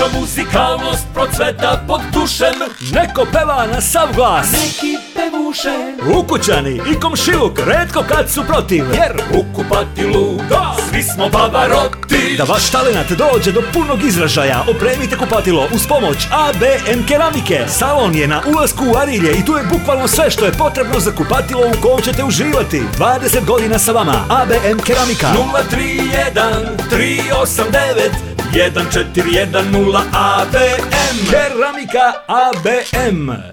Naša muzikalnost procveta pod dušem. Neko peva na sav glas, Neki pevuše ukućani i komšiluk retko kad su protiv, jer u kupatilu, da, svi smo Bavaroti. da vaš talenat dođe do punog izražaja, opremite kupatilo uz pomoć ABM Keramike. Salon je na ulasku u Arilje i tu je bukvalno sve što je potrebno za kupatilo u kojem ćete uživati. 20 godina sa vama, ABM Keramika. 031 389 1410 ABM. Keramika ABM.